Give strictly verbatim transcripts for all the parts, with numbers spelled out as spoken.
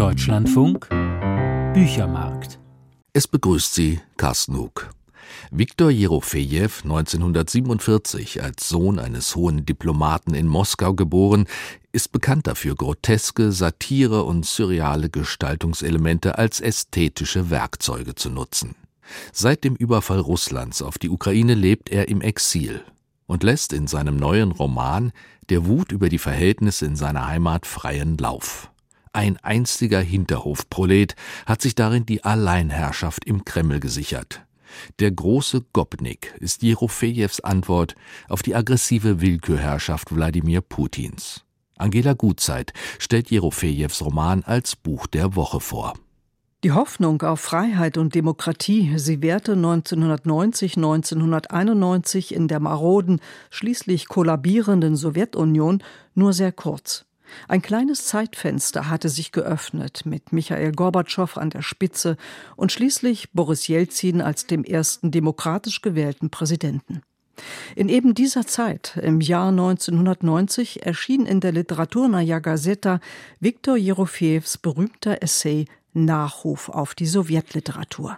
Deutschlandfunk Büchermarkt. Es begrüßt Sie Carsten Hug. Wiktor Jerofejew, neunzehnhundertsiebenundvierzig als Sohn eines hohen Diplomaten in Moskau geboren, ist bekannt dafür, groteske, Satire und surreale Gestaltungselemente als ästhetische Werkzeuge zu nutzen. Seit dem Überfall Russlands auf die Ukraine lebt er im Exil und lässt in seinem neuen Roman der Wut über die Verhältnisse in seiner Heimat freien Lauf. Ein einstiger Hinterhofprolet hat sich darin die Alleinherrschaft im Kreml gesichert. Der große Gopnik ist Jerofejews Antwort auf die aggressive Willkürherrschaft Wladimir Putins. Angela Gutzeit stellt Jerofejews Roman als Buch der Woche vor. Die Hoffnung auf Freiheit und Demokratie, sie währte neunzehnhundertneunzig, neunzehnhunderteinundneunzig in der maroden, schließlich kollabierenden Sowjetunion nur sehr kurz. Ein kleines Zeitfenster hatte sich geöffnet, mit Michail Gorbatschow an der Spitze und schließlich Boris Jelzin als dem ersten demokratisch gewählten Präsidenten. In eben dieser Zeit, im Jahr neunzehnhundertneunzig, erschien in der Literaturnaja Gazeta Wiktor Jerofejews berühmter Essay Nachruf auf die Sowjetliteratur.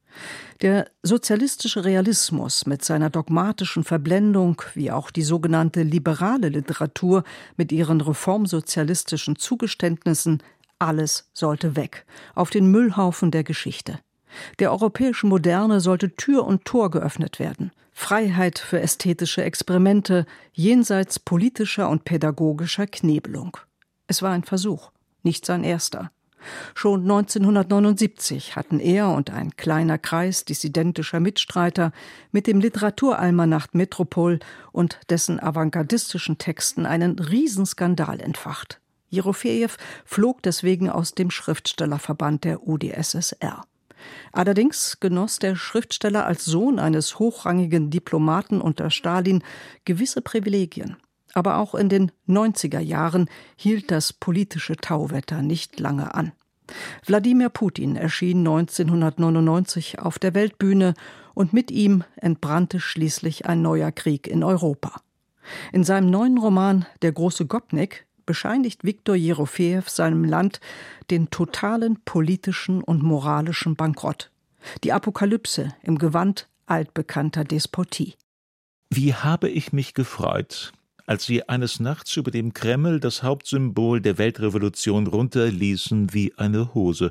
Der sozialistische Realismus mit seiner dogmatischen Verblendung, wie auch die sogenannte liberale Literatur mit ihren reformsozialistischen Zugeständnissen, alles sollte weg, auf den Müllhaufen der Geschichte. Der europäischen Moderne sollte Tür und Tor geöffnet werden. Freiheit für ästhetische Experimente, jenseits politischer und pädagogischer Knebelung. Es war ein Versuch, nicht sein erster. Schon neunzehnhundertneunundsiebzig hatten er und ein kleiner Kreis dissidentischer Mitstreiter mit dem Literaturalmanach Metropol und dessen avantgardistischen Texten einen Riesenskandal entfacht. Jerofejew flog deswegen aus dem Schriftstellerverband der U d S S R. Allerdings genoss der Schriftsteller als Sohn eines hochrangigen Diplomaten unter Stalin gewisse Privilegien. Aber auch in den neunziger Jahren hielt das politische Tauwetter nicht lange an. Wladimir Putin erschien neunzehnhundertneunundneunzig auf der Weltbühne und mit ihm entbrannte schließlich ein neuer Krieg in Europa. In seinem neuen Roman Der große Gopnik bescheinigt Wiktor Jerofejew seinem Land den totalen politischen und moralischen Bankrott. Die Apokalypse im Gewand altbekannter Despotie. Wie habe ich mich gefreut, als sie eines Nachts über dem Kreml das Hauptsymbol der Weltrevolution runterließen wie eine Hose.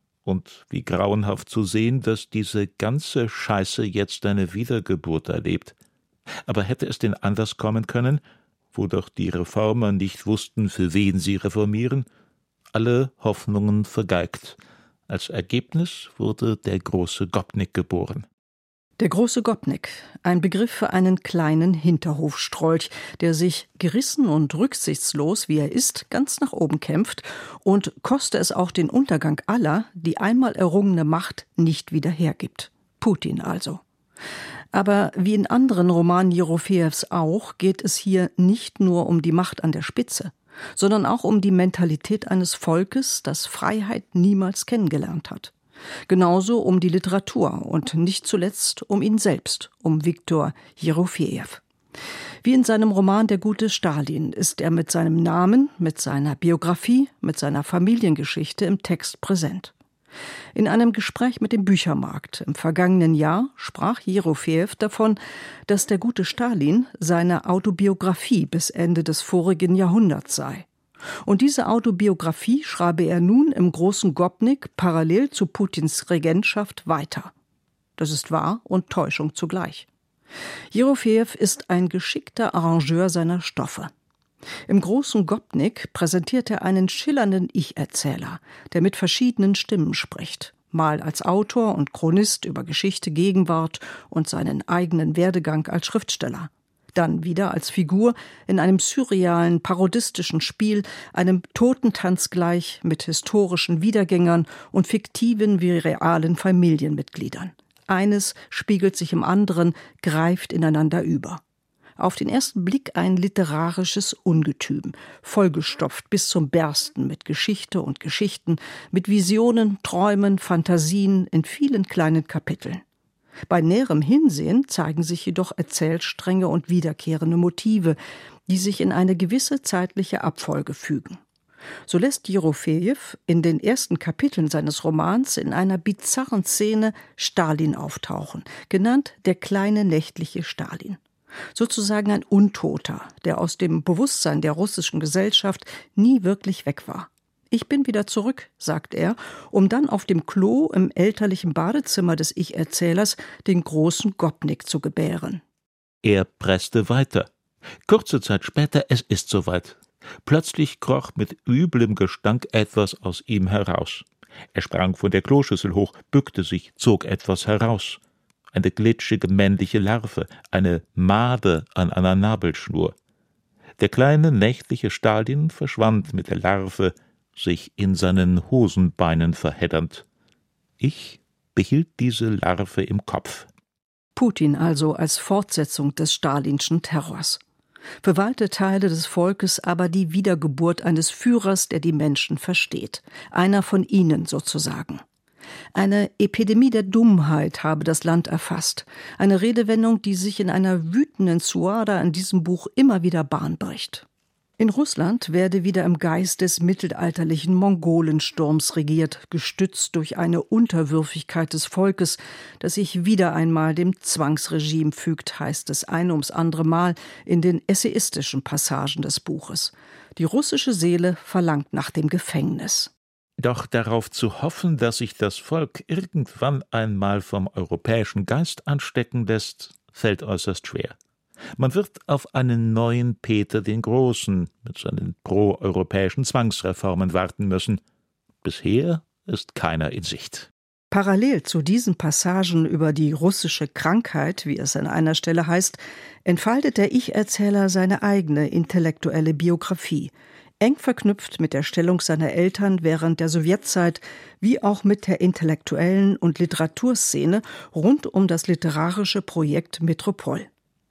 Und wie grauenhaft zu sehen, dass diese ganze Scheiße jetzt eine Wiedergeburt erlebt. Aber hätte es denn anders kommen können, wo doch die Reformer nicht wussten, für wen sie reformieren? Alle Hoffnungen vergeigt. Als Ergebnis wurde der große Gopnik geboren. Der große Gopnik, ein Begriff für einen kleinen Hinterhofstrolch, der sich gerissen und rücksichtslos, wie er ist, ganz nach oben kämpft und, koste es auch den Untergang aller, die einmal errungene Macht nicht wieder hergibt. Putin also. Aber wie in anderen Romanen Jerofejews auch, geht es hier nicht nur um die Macht an der Spitze, sondern auch um die Mentalität eines Volkes, das Freiheit niemals kennengelernt hat. Genauso um die Literatur und nicht zuletzt um ihn selbst, um Wiktor Jerofejew. Wie in seinem Roman Der gute Stalin ist er mit seinem Namen, mit seiner Biografie, mit seiner Familiengeschichte im Text präsent. In einem Gespräch mit dem Büchermarkt im vergangenen Jahr sprach Jerofejew davon, dass Der gute Stalin seine Autobiografie bis Ende des vorigen Jahrhunderts sei. Und diese Autobiografie schreibe er nun im großen Gopnik parallel zu Putins Regentschaft weiter. Das ist Wahr und Täuschung zugleich. Jerofejew ist ein geschickter Arrangeur seiner Stoffe. Im großen Gopnik präsentiert er einen schillernden Ich-Erzähler, der mit verschiedenen Stimmen spricht. Mal als Autor und Chronist über Geschichte, Gegenwart und seinen eigenen Werdegang als Schriftsteller. Dann wieder als Figur in einem surrealen, parodistischen Spiel, einem Totentanz gleich mit historischen Wiedergängern und fiktiven wie realen Familienmitgliedern. Eines spiegelt sich im anderen, greift ineinander über. Auf den ersten Blick ein literarisches Ungetüm, vollgestopft bis zum Bersten mit Geschichte und Geschichten, mit Visionen, Träumen, Fantasien in vielen kleinen Kapiteln. Bei näherem Hinsehen zeigen sich jedoch Erzählstränge und wiederkehrende Motive, die sich in eine gewisse zeitliche Abfolge fügen. So lässt Jerofejew in den ersten Kapiteln seines Romans in einer bizarren Szene Stalin auftauchen, genannt der kleine nächtliche Stalin. Sozusagen ein Untoter, der aus dem Bewusstsein der russischen Gesellschaft nie wirklich weg war. »Ich bin wieder zurück«, sagt er, um dann auf dem Klo im elterlichen Badezimmer des Ich-Erzählers den großen Gopnik zu gebären. Er presste weiter. Kurze Zeit später, es ist soweit. Plötzlich kroch mit üblem Gestank etwas aus ihm heraus. Er sprang von der Kloschüssel hoch, bückte sich, zog etwas heraus. Eine glitschige männliche Larve, eine Made an einer Nabelschnur. Der kleine nächtliche Stalin verschwand mit der Larve, sich in seinen Hosenbeinen verheddernd. Ich behielt diese Larve im Kopf. Putin also als Fortsetzung des stalinschen Terrors. Für weite Teile des Volkes aber die Wiedergeburt eines Führers, der die Menschen versteht. Einer von ihnen sozusagen. Eine Epidemie der Dummheit habe das Land erfasst. Eine Redewendung, die sich in einer wütenden Suada in diesem Buch immer wieder Bahn bricht. In Russland werde wieder im Geist des mittelalterlichen Mongolensturms regiert, gestützt durch eine Unterwürfigkeit des Volkes, das sich wieder einmal dem Zwangsregime fügt, heißt es ein ums andere Mal in den essayistischen Passagen des Buches. Die russische Seele verlangt nach dem Gefängnis. Doch darauf zu hoffen, dass sich das Volk irgendwann einmal vom europäischen Geist anstecken lässt, fällt äußerst schwer. Man wird auf einen neuen Peter den Großen mit seinen proeuropäischen Zwangsreformen warten müssen. Bisher ist keiner in Sicht. Parallel zu diesen Passagen über die russische Krankheit, wie es an einer Stelle heißt, entfaltet der Ich-Erzähler seine eigene intellektuelle Biografie, eng verknüpft mit der Stellung seiner Eltern während der Sowjetzeit, wie auch mit der intellektuellen und Literaturszene rund um das literarische Projekt Metropol.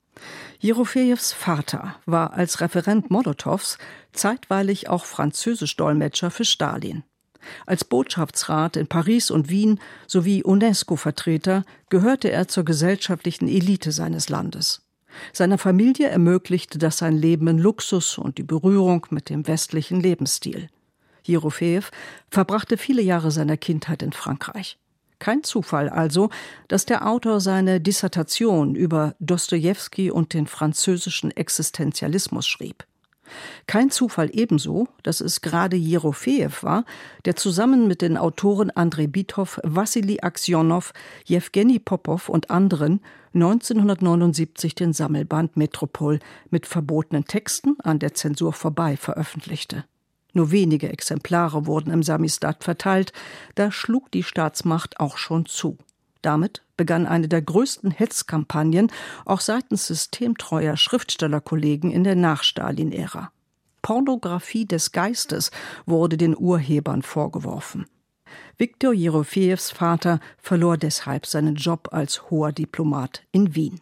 Jerofejews Vater war als Referent Molotows zeitweilig auch Französisch-Dolmetscher für Stalin. Als Botschaftsrat in Paris und Wien sowie UNESCO-Vertreter gehörte er zur gesellschaftlichen Elite seines Landes. Seiner Familie ermöglichte das sein Leben in Luxus und die Berührung mit dem westlichen Lebensstil. Jerofejew verbrachte viele Jahre seiner Kindheit in Frankreich. Kein Zufall also, dass der Autor seine Dissertation über Dostojewski und den französischen Existenzialismus schrieb. Kein Zufall ebenso, dass es gerade Jerofejew war, der zusammen mit den Autoren Andrei Bitow, Wassili Aksjonow, Jewgeni Popow und anderen neunzehnhundertneunundsiebzig den Sammelband Metropol mit verbotenen Texten an der Zensur vorbei veröffentlichte. Nur wenige Exemplare wurden im Samisdat verteilt, da schlug die Staatsmacht auch schon zu. Damit begann eine der größten Hetzkampagnen auch seitens systemtreuer Schriftstellerkollegen in der Nach-Stalin-Ära. Pornografie des Geistes wurde den Urhebern vorgeworfen. Viktor Jerofejews Vater verlor deshalb seinen Job als hoher Diplomat in Wien.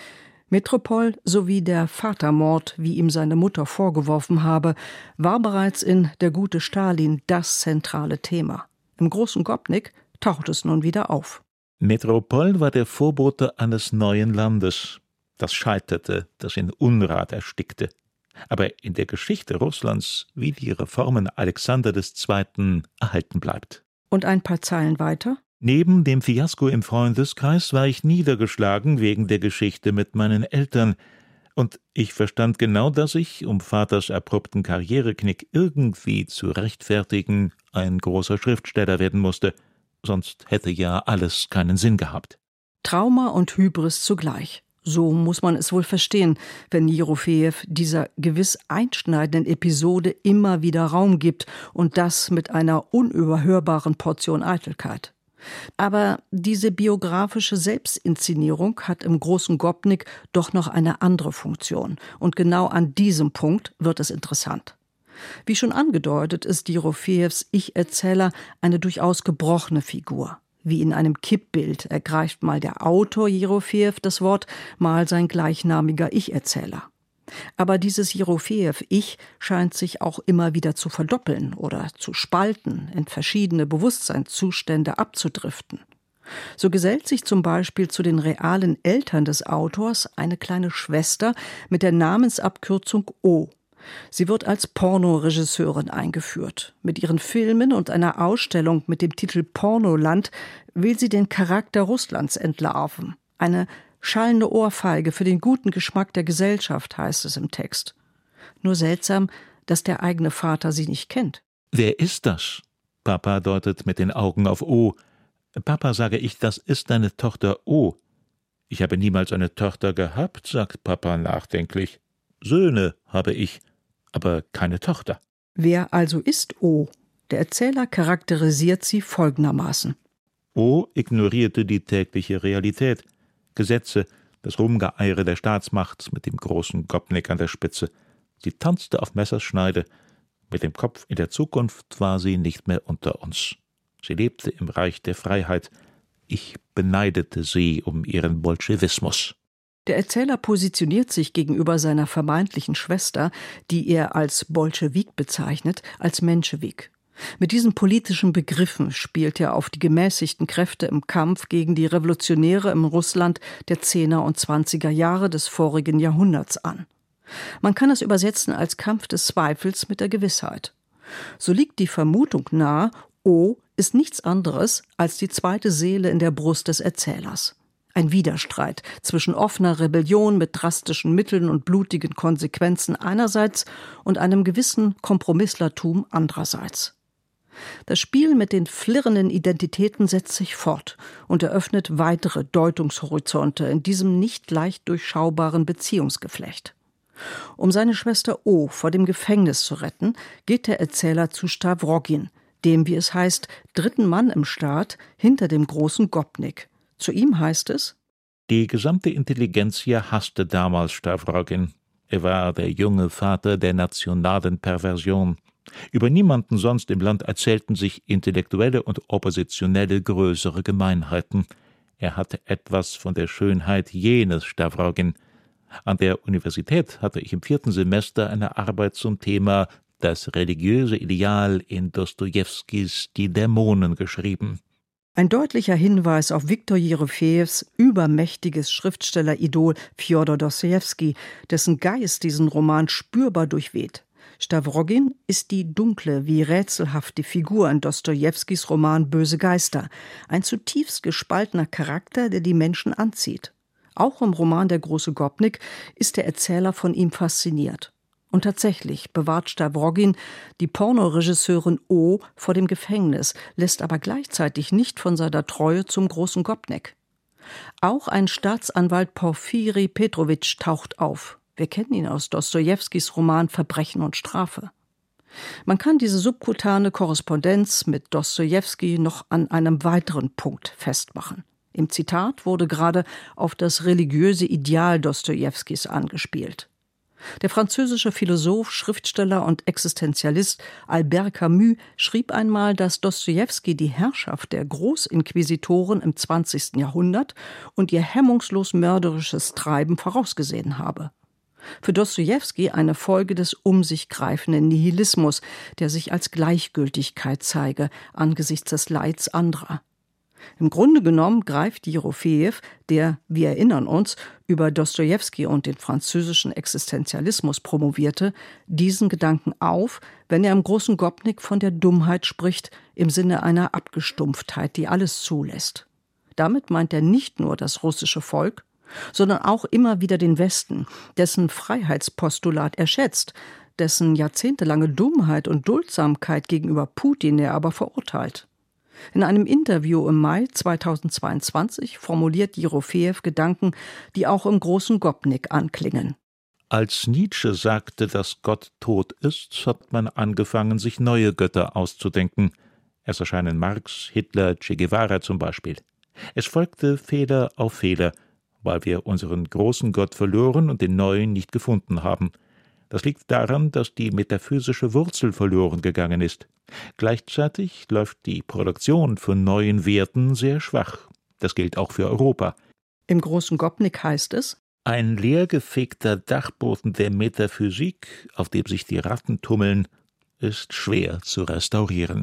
Metropol sowie der Vatermord, wie ihm seine Mutter vorgeworfen habe, war bereits in Der gute Stalin das zentrale Thema. Im großen Gopnik taucht es nun wieder auf. Metropol war der Vorbote eines neuen Landes, das scheiterte, das in Unrat erstickte. Aber in der Geschichte Russlands wie die Reformen Alexander des Zweiten erhalten bleibt. Und ein paar Zeilen weiter? Neben dem Fiasko im Freundeskreis war ich niedergeschlagen wegen der Geschichte mit meinen Eltern. Und ich verstand genau, dass ich, um Vaters abrupten Karriereknick irgendwie zu rechtfertigen, ein großer Schriftsteller werden musste. Sonst hätte ja alles keinen Sinn gehabt. Trauma und Hybris zugleich. So muss man es wohl verstehen, wenn Jerofejew dieser gewiss einschneidenden Episode immer wieder Raum gibt und das mit einer unüberhörbaren Portion Eitelkeit. Aber diese biografische Selbstinszenierung hat im großen Gopnik doch noch eine andere Funktion. Und genau an diesem Punkt wird es interessant. Wie schon angedeutet, ist Jerofejews Ich-Erzähler eine durchaus gebrochene Figur. Wie in einem Kippbild ergreift mal der Autor Jerofejew das Wort, mal sein gleichnamiger Ich-Erzähler. Aber dieses Jerofejew-Ich scheint sich auch immer wieder zu verdoppeln oder zu spalten, in verschiedene Bewusstseinszustände abzudriften. So gesellt sich zum Beispiel zu den realen Eltern des Autors eine kleine Schwester mit der Namensabkürzung O. Sie wird als Pornoregisseurin eingeführt. Mit ihren Filmen und einer Ausstellung mit dem Titel Pornoland will sie den Charakter Russlands entlarven. Eine schallende Ohrfeige für den guten Geschmack der Gesellschaft, heißt es im Text. Nur seltsam, dass der eigene Vater sie nicht kennt. »Wer ist das?« Papa deutet mit den Augen auf O. »Papa«, sage ich, »das ist deine Tochter O.« »Ich habe niemals eine Tochter gehabt«, sagt Papa nachdenklich. »Söhne habe ich, aber keine Tochter.« Wer also ist O? Der Erzähler charakterisiert sie folgendermaßen. O ignorierte die tägliche Realität, Gesetze, das Rumgeeiere der Staatsmacht mit dem großen Gopnik an der Spitze. Sie tanzte auf Messerschneide. Mit dem Kopf in der Zukunft war sie nicht mehr unter uns. Sie lebte im Reich der Freiheit. Ich beneidete sie um ihren Bolschewismus. Der Erzähler positioniert sich gegenüber seiner vermeintlichen Schwester, die er als Bolschewik bezeichnet, als Menschewik. Mit diesen politischen Begriffen spielt er auf die gemäßigten Kräfte im Kampf gegen die Revolutionäre im Russland der Zehner und Zwanziger Jahre des vorigen Jahrhunderts an. Man kann es übersetzen als Kampf des Zweifels mit der Gewissheit. So liegt die Vermutung nahe, O ist nichts anderes als die zweite Seele in der Brust des Erzählers. Ein Widerstreit zwischen offener Rebellion mit drastischen Mitteln und blutigen Konsequenzen einerseits und einem gewissen Kompromisslertum andererseits. Das Spiel mit den flirrenden Identitäten setzt sich fort und eröffnet weitere Deutungshorizonte in diesem nicht leicht durchschaubaren Beziehungsgeflecht. Um seine Schwester O vor dem Gefängnis zu retten, geht der Erzähler zu Stawrogin, dem, wie es heißt, dritten Mann im Staat hinter dem großen Gopnik. Zu ihm heißt es: Die gesamte Intelligenzia hasste damals Stawrogin. Er war der junge Vater der nationalen Perversion. Über niemanden sonst im Land erzählten sich intellektuelle und oppositionelle größere Gemeinheiten. Er hatte etwas von der Schönheit jenes Stawrogin. An der Universität hatte ich im vierten Semester eine Arbeit zum Thema »Das religiöse Ideal in Dostojewskis Die Dämonen« geschrieben. Ein deutlicher Hinweis auf Wiktor Jerofejews übermächtiges Schriftstelleridol Fjodor Dostojewski, dessen Geist diesen Roman spürbar durchweht. Stawrogin ist die dunkle wie rätselhafte Figur in Dostojewskis Roman Böse Geister, ein zutiefst gespaltener Charakter, der die Menschen anzieht. Auch im Roman Der große Gopnik ist der Erzähler von ihm fasziniert. Und tatsächlich bewahrt Stawrogin die Pornoregisseurin O vor dem Gefängnis, lässt aber gleichzeitig nicht von seiner Treue zum großen Gopnik. Auch ein Staatsanwalt Porfiri Petrowitsch taucht auf. Wir kennen ihn aus Dostojewskis Roman Verbrechen und Strafe. Man kann diese subkutane Korrespondenz mit Dostojewski noch an einem weiteren Punkt festmachen. Im Zitat wurde gerade auf das religiöse Ideal Dostojewskis angespielt. Der französische Philosoph, Schriftsteller und Existenzialist Albert Camus schrieb einmal, dass Dostojewski die Herrschaft der Großinquisitoren im zwanzigsten Jahrhundert und ihr hemmungslos mörderisches Treiben vorausgesehen habe. Für Dostojewski eine Folge des um sich greifenden Nihilismus, der sich als Gleichgültigkeit zeige angesichts des Leids anderer. Im Grunde genommen greift Jerofejew, der, wir erinnern uns, über Dostojewski und den französischen Existenzialismus promovierte, diesen Gedanken auf, wenn er im großen Gopnik von der Dummheit spricht, im Sinne einer Abgestumpftheit, die alles zulässt. Damit meint er nicht nur das russische Volk, sondern auch immer wieder den Westen, dessen Freiheitspostulat er schätzt, dessen jahrzehntelange Dummheit und Duldsamkeit gegenüber Putin er aber verurteilt. In einem Interview im Mai zweitausendzweiundzwanzig formuliert Jerofejew Gedanken, die auch im großen Gopnik anklingen. Als Nietzsche sagte, dass Gott tot ist, hat man angefangen, sich neue Götter auszudenken. Es erscheinen Marx, Hitler, Che Guevara zum Beispiel. Es folgte Fehler auf Fehler, weil wir unseren großen Gott verloren und den neuen nicht gefunden haben. Das liegt daran, dass die metaphysische Wurzel verloren gegangen ist. Gleichzeitig läuft die Produktion von neuen Werten sehr schwach. Das gilt auch für Europa. Im großen Gopnik heißt es: Ein leergefegter Dachboden der Metaphysik, auf dem sich die Ratten tummeln, ist schwer zu restaurieren.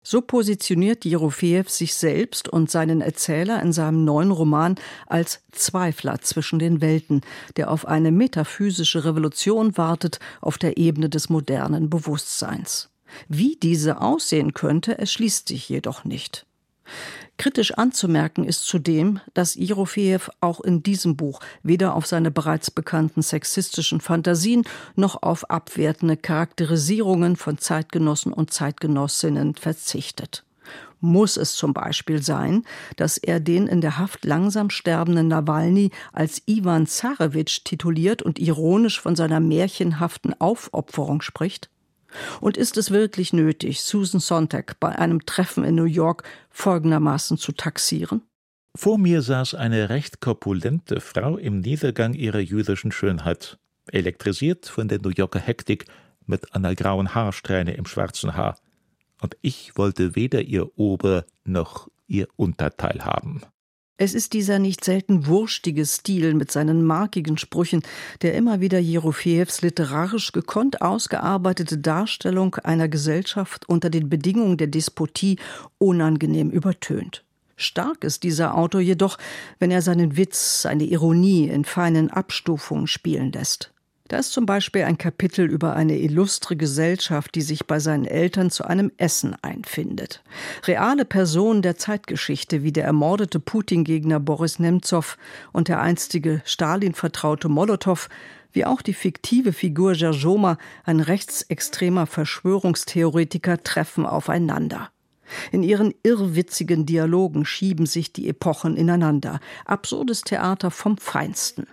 So positioniert Jerofejew sich selbst und seinen Erzähler in seinem neuen Roman als Zweifler zwischen den Welten, der auf eine metaphysische Revolution wartet auf der Ebene des modernen Bewusstseins. Wie diese aussehen könnte, erschließt sich jedoch nicht. Kritisch anzumerken ist zudem, dass Jerofejew auch in diesem Buch weder auf seine bereits bekannten sexistischen Fantasien noch auf abwertende Charakterisierungen von Zeitgenossen und Zeitgenossinnen verzichtet. Muss es zum Beispiel sein, dass er den in der Haft langsam sterbenden Nawalny als Iwan Zarewitsch tituliert und ironisch von seiner märchenhaften Aufopferung spricht? Und ist es wirklich nötig, Susan Sontag bei einem Treffen in New York folgendermaßen zu taxieren? Vor mir saß eine recht korpulente Frau im Niedergang ihrer jüdischen Schönheit, elektrisiert von der New Yorker Hektik mit einer grauen Haarsträhne im schwarzen Haar. Und ich wollte weder ihr Ober- noch ihr Unterteil haben. Es ist dieser nicht selten wurstige Stil mit seinen markigen Sprüchen, der immer wieder Jerofejews literarisch gekonnt ausgearbeitete Darstellung einer Gesellschaft unter den Bedingungen der Despotie unangenehm übertönt. Stark ist dieser Autor jedoch, wenn er seinen Witz, seine Ironie in feinen Abstufungen spielen lässt. Da ist zum Beispiel ein Kapitel über eine illustre Gesellschaft, die sich bei seinen Eltern zu einem Essen einfindet. Reale Personen der Zeitgeschichte wie der ermordete Putin-Gegner Boris Nemzow und der einstige Stalin-Vertraute Molotow, wie auch die fiktive Figur Gershoma, ein rechtsextremer Verschwörungstheoretiker, treffen aufeinander. In ihren irrwitzigen Dialogen schieben sich die Epochen ineinander. Absurdes Theater vom Feinsten.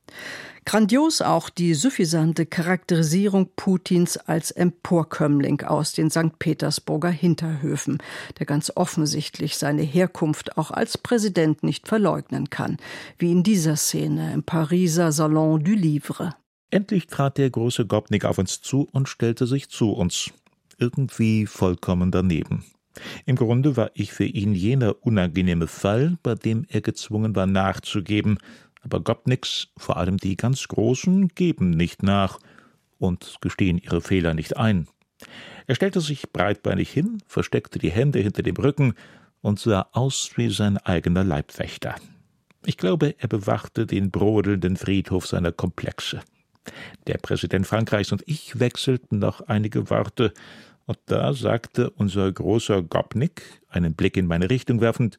Grandios auch die suffisante Charakterisierung Putins als Emporkömmling aus den Sankt Petersburger Hinterhöfen, der ganz offensichtlich seine Herkunft auch als Präsident nicht verleugnen kann, wie in dieser Szene im Pariser Salon du Livre. Endlich trat der große Gopnik auf uns zu und stellte sich zu uns, irgendwie vollkommen daneben. Im Grunde war ich für ihn jener unangenehme Fall, bei dem er gezwungen war nachzugeben, aber Gopniks, vor allem die ganz Großen, geben nicht nach und gestehen ihre Fehler nicht ein. Er stellte sich breitbeinig hin, versteckte die Hände hinter dem Rücken und sah aus wie sein eigener Leibwächter. Ich glaube, er bewachte den brodelnden Friedhof seiner Komplexe. Der Präsident Frankreichs und ich wechselten noch einige Worte, und da sagte unser großer Gopnik, einen Blick in meine Richtung werfend: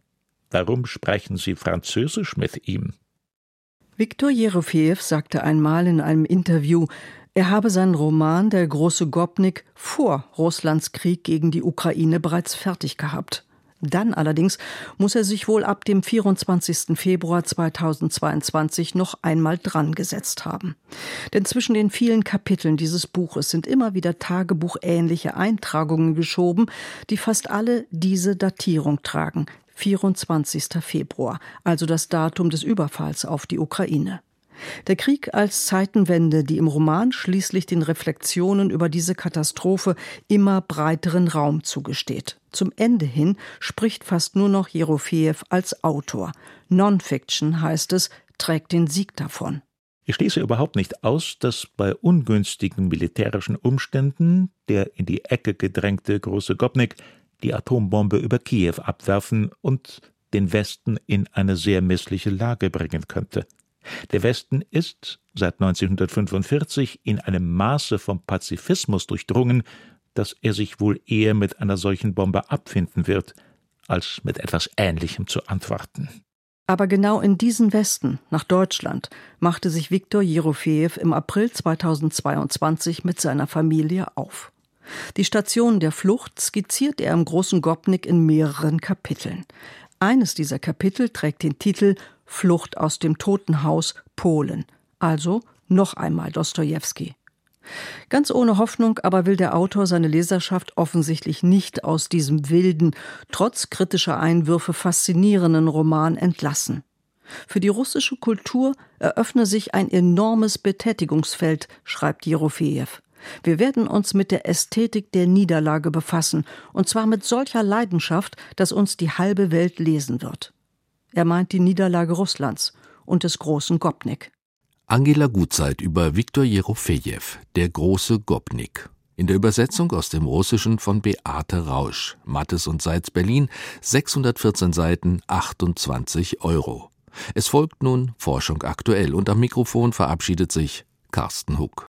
»Warum sprechen Sie Französisch mit ihm?« Viktor Jerofejew sagte einmal in einem Interview, er habe seinen Roman »Der große Gopnik« vor Russlands Krieg gegen die Ukraine bereits fertig gehabt. Dann allerdings muss er sich wohl ab dem vierundzwanzigsten Februar zweitausendzweiundzwanzig noch einmal dran gesetzt haben. Denn zwischen den vielen Kapiteln dieses Buches sind immer wieder tagebuchähnliche Eintragungen geschoben, die fast alle diese Datierung tragen. vierundzwanzigsten Februar, also das Datum des Überfalls auf die Ukraine. Der Krieg als Zeitenwende, die im Roman schließlich den Reflexionen über diese Katastrophe immer breiteren Raum zugesteht. Zum Ende hin spricht fast nur noch Jerofejew als Autor. Non-Fiction, heißt es, trägt den Sieg davon. Ich schließe überhaupt nicht aus, dass bei ungünstigen militärischen Umständen der in die Ecke gedrängte große Gopnik die Atombombe über Kiew abwerfen und den Westen in eine sehr missliche Lage bringen könnte. Der Westen ist seit neunzehnhundertfünfundvierzig in einem Maße vom Pazifismus durchdrungen, dass er sich wohl eher mit einer solchen Bombe abfinden wird, als mit etwas Ähnlichem zu antworten. Aber genau in diesen Westen, nach Deutschland, machte sich Viktor Jerofejew im April zweitausendzweiundzwanzig mit seiner Familie auf. Die Station der Flucht skizziert er im großen Gopnik in mehreren Kapiteln. Eines dieser Kapitel trägt den Titel »Flucht aus dem Totenhaus Polen«, also noch einmal Dostojewski. Ganz ohne Hoffnung aber will der Autor seine Leserschaft offensichtlich nicht aus diesem wilden, trotz kritischer Einwürfe faszinierenden Roman entlassen. Für die russische Kultur eröffne sich ein enormes Betätigungsfeld, schreibt Jerofejew. Wir werden uns mit der Ästhetik der Niederlage befassen, und zwar mit solcher Leidenschaft, dass uns die halbe Welt lesen wird. Er meint die Niederlage Russlands und des großen Gopnik. Angela Gutzeit über Viktor Jerofejew, Der große Gopnik. In der Übersetzung aus dem Russischen von Beate Rausch, Mattes und Seitz Berlin, sechshundertvierzehn Seiten, achtundzwanzig Euro. Es folgt nun Forschung aktuell und am Mikrofon verabschiedet sich Carsten Huck.